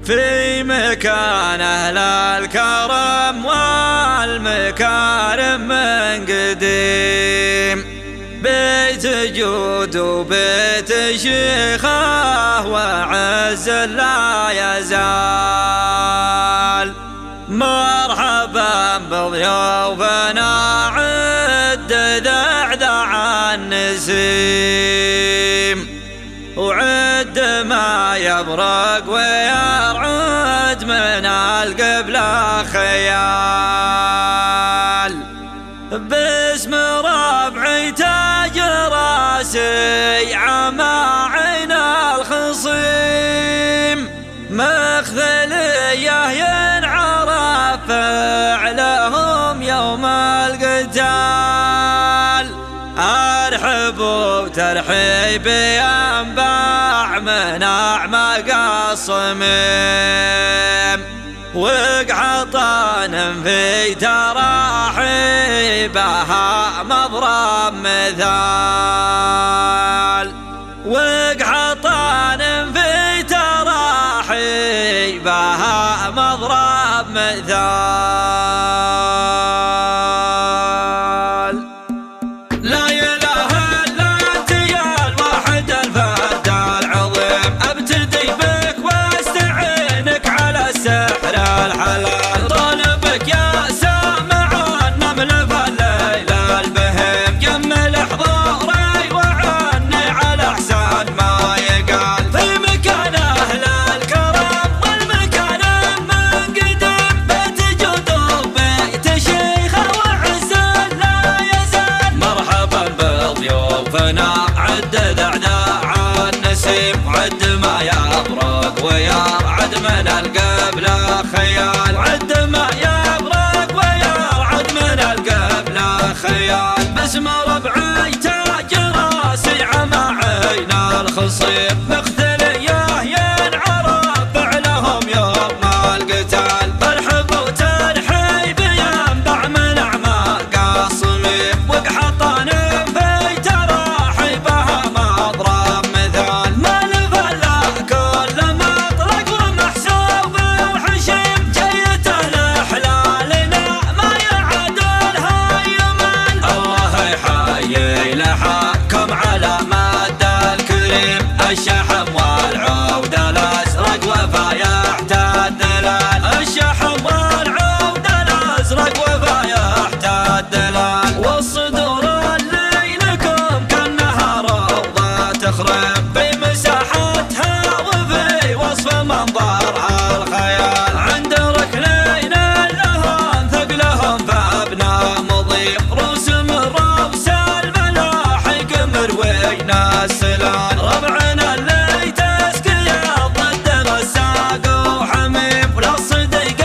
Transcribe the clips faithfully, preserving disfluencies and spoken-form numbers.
في مكان أهل الكرم والمكارم من قديم، بيت جود وبيت شيخه وعز لا يزال. مرحبا بضيوفنا عد ذعذع النسيم، وعد ما يبرق ويرعد من القبلة خيال. باسم ربعي تاج راسي عما عين الخصيم، مخذليه ينعرف فعلهم يوم القتال. ارحبوا ترحيب ينبع من اعماق الصميم، وقعطان في تراحيبها مضرب مثال. وقعطان في تراحيبها مضرب مثال. لا إله إلا أنت يا الواحد الفرد العظيم، أبتدي بك واستعينك على السحر الحلال. طالبك يا سامع النمل في الليل البهيم، جمل حضوري وعني على احسان ما يقال. في مكان اهل الكرم والمكان من قديم، بيت جود وبيت شيخه وعز لا يزال. مرحبا بضيوفنا عد ذعذع النسيم، وعد ما يبرق ويرعد من القبلة خيال. وعد ما يبرق ويرعد من القبلة خيال. باسم ربعي تاج راسي عما عين الخصيم، مقتليه ينعرف فعلهم يوم القتال. فرحب وترحيب ينبع من اعماق الصميم، وقحطان في تراحيبها مضرب مثال. ما لفلا كل مطلق ومحسوب وحشيم، جيته لحلالنا ما يعادلها يمن. الله يحيي لحاكم على مد الكريم، الشحم والعود الازرق وفا يحتاد دلال. الشحم والعود الازرق وفا يحتاد دلال. والصدور اللي لكم كانها روضة تخرب بمساحتها وفي وصف منظرها الخيال. عند ركنين لهم ثقلهم فابنى مضيق، رسم الروس الملاحق مروين السلال. ربعنا اللي تسقيه ضد غساق وحميم، ولا الصدق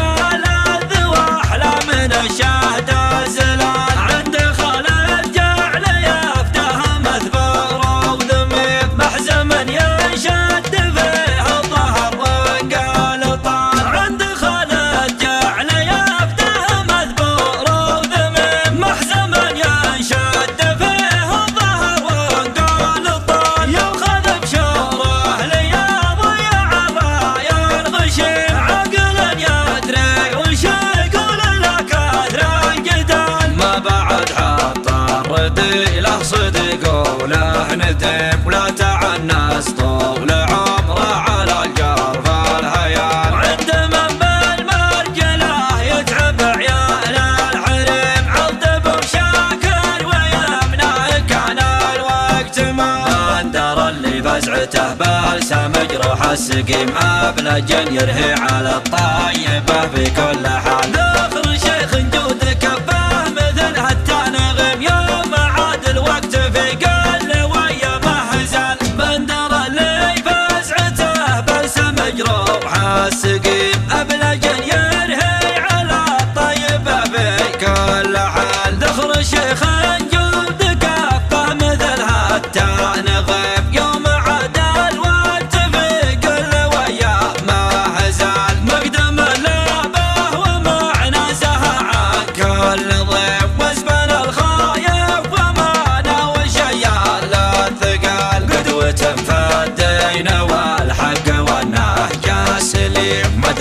الذواح لا من الشهد زلال. عند خالد جعل يفته مثبور وذميم، محزم ينشد فيه الظهر وانقال طال. عند خالد جعل يفته مثبور وذميم، محزم ينشد فيه الظهر وانقال طال. يؤخذ بشوره ليضيع الراية الغشيم، عقل يدري وش يقول لك اثر الجدال. ما بعد حط الردي له صدق وله ندم، ولا تعنس طول عمره على الجرف الهيال. وعند من بالمرجله يتعب عيال الحريم، عذب وشاكر ويمنع كان الوقت ما. اندر اللي فزعته بالسا مجروح السقيم، ابلج يرهي على الطيبه في كل حال. ذخر شيخ جود كفاه مثل هالتنغم، يوم عاد الوقت في قل ويا مهزل. بندر اللي فزعته بالسا مجروح السقيم، ابلج يرهي على الطيبه في كل حال. ذخر شيخ جود كفاه مثل هالتنغم، يوم عاد الوقت في كل ويا ما هزال. مقدم لابه ومع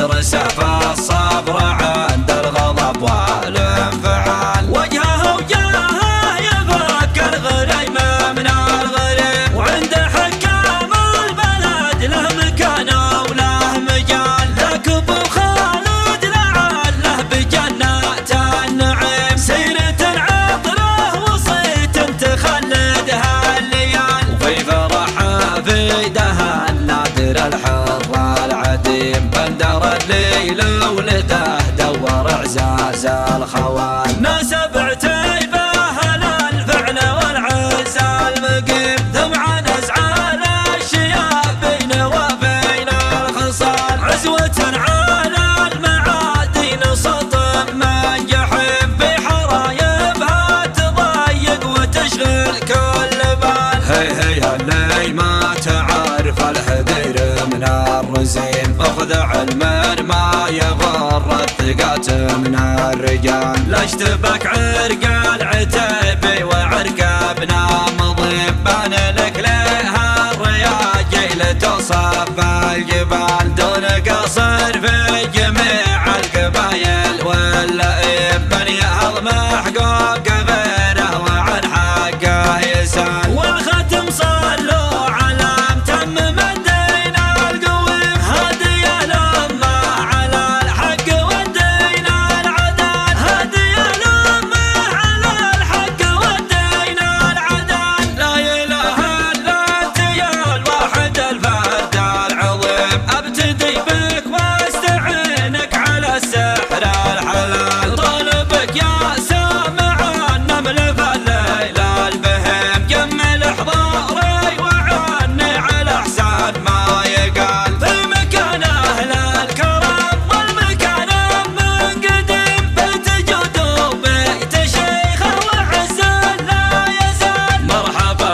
يرسف الصبر عند الغضب والانفعال. وجهه وجهه يفك الغريم من الغريم، وعند حكام البلد له مكان وله مجال. ذاك ابو خالد لعله بجنات النعيم، سيرة عطره وصيت تخلدها الليال. وفي فرحه فيدها النادر الحر العديم، بندر الليل ولده دور اعزاز الخوال. ناسب عتيبه للفعل والعز المقيم، ثم ازعال الشياب بين وبين الخصال. عزوة على المعادين سطم من جحيم، بحرايبها تضيق وتشغل كل بال. هي هي اللي ما تعرف الحذير من الرزين، اخذ علما ما يغر الثقات من الرجال. لا اشتبك عرق العتيبي وعرق ابن مضيب، بان لك لها الرياجيل توصف الجبال. دون قصر في جميع القبايل واللئيم، من يهضم حقوق غيره وعن حقه يسال. والختم صلوا على متمم الدين القويم، هادي الامه على الحق والدين العدل. هادي الامه على الحق والدين العدل. لا اله الا انت يا الواحد الفرد العظيم، ابتدي بك واستعينك على السحر الحلال. طالبك يا سامع النمل في الليل البهيم، جمل احضاري وعني على احسان ما يقال. في مكان اهل الكرم والمكان من قديم، بيت جود وبيت شيخه وعز لا يزال. مرحبا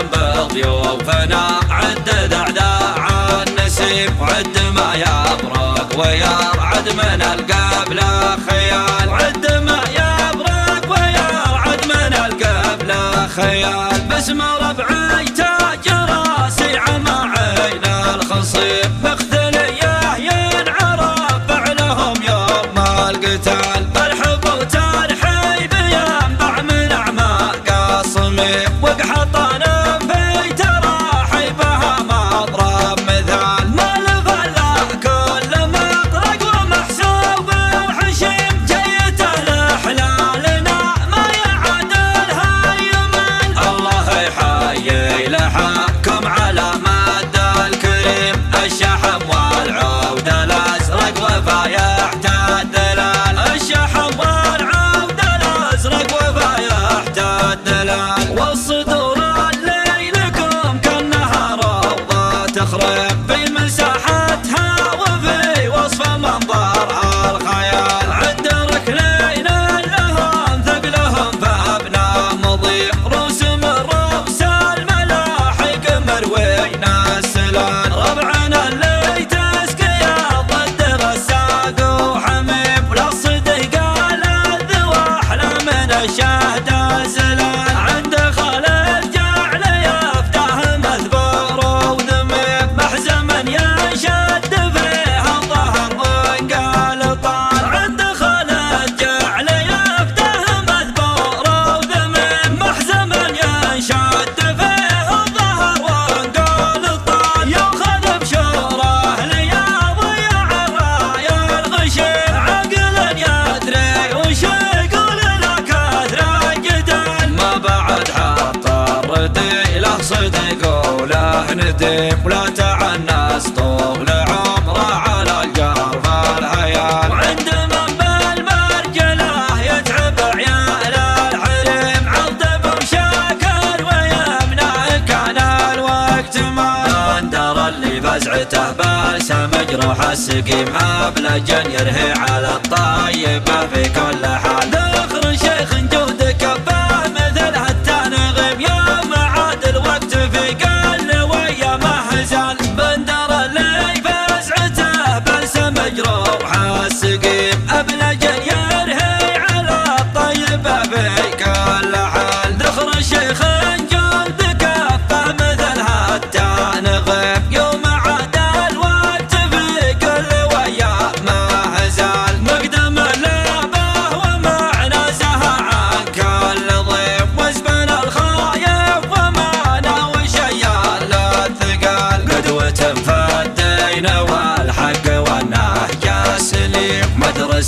بضيوفنا عد دعداع النسيم، وعد ما يبرق ويرعد من القبل خيال. وعد ما يبرق ويرعد من القبل خيال. باسم ربعي تاج راسي عمى عين الخصيب، مقتليه ينعرف فعلهم يوم القتال. مرحب وترحيب ينبع من اعماق الصميم، وقحطان في تراحيبها مضرب مثال. ما لفلا كل مطرق ومحسوب وحشيم، جيته لحلالنا ما يعادلها يمن. الله يحيي لحاكم على مد الكريم، الشحم والعود الازرق وفايح الدلال. الشحم والعود الازرق وفايح الدلال. والصدور اللي لكم كانها روضه تخرب، في مساحتها وفي وصف منظرها الخيال. عند ركنين لهم ثقلهم فابنى مضيع، رسم الرؤوس الملاحق مروين السلال. ربعنا اللي تسقيا ضد غساق وحميم، ولا الصدق على الذواح لا من الشهد زلال. عند خالد جعل يفتح مثبور وذميم، محزما ينشد فيه الظهر وانقال طال. عند خالد جعل يفتح مثبور وذميم، محزما ينشد فيه الظهر وانقال طال. ياخذ بشوره لياضي الراي الغشيم، عقل يدري وش يقول لك اثر جدال. ما بعد حط الردي له صدق وله نديم، ولا تعنس طول عمره على الجرف الهيال. وعند من بالمرجله يتعب عيال الحريم، عضب وشاكر ويمنع كان الوقت ما. بندر اللي فزعته باسه مجروح السقيم، ابلجن يرهي على الطيبه في كل حال. ذخر شيخ جود كفاه مثل هالتنغيم، يوم عاد الوقت في قل ويا مهزال. بندر اللي فزعته باسه مجروح السقيم، ابلجن يرهي على الطيبه في كل حال. ذخر الشيخ جود كفاه مثل هالتنغيم، يوم عاد الوقت في كل ويا مهزال.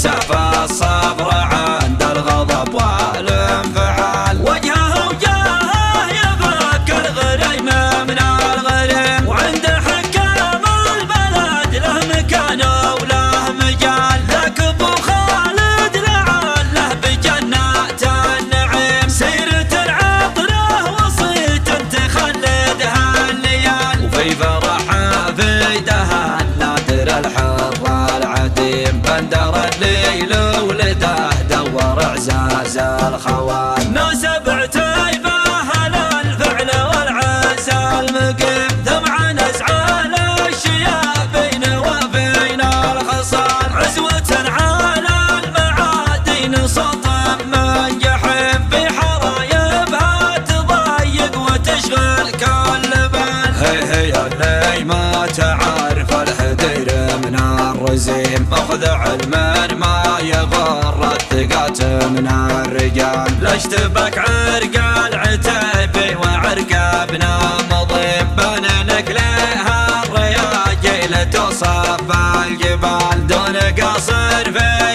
سعف الصبر عند الغضب والانفعال، وجهه وجهه يفك الغريم من الغريم، وعند حكام البلد له مكان وله مجال، ذاك ابو خالد لعله بجنات النعيم، سيرة العطره وصيت تخلدها الليال، وفي فرحه في دها النادر الحر العديم، بندر الليل ولده دور اعزاز الخوال، ناسب عتيبه للفعل والعز المقيم، ثمع نزع الاشياء بين وبين الخصال، عزوة على المعادن صوت من جحيم، في حرايبها تضيق وتشغل كل بال، هي هي اللي ما تعرف الحدير من الرزيم، اخذ علما ما يغر الثقات من الرجال، لا اشتبك عرق العتيبي وعرق ابن مضيم، بان نكلها الرياجيل توصف الجبال، دون قصر في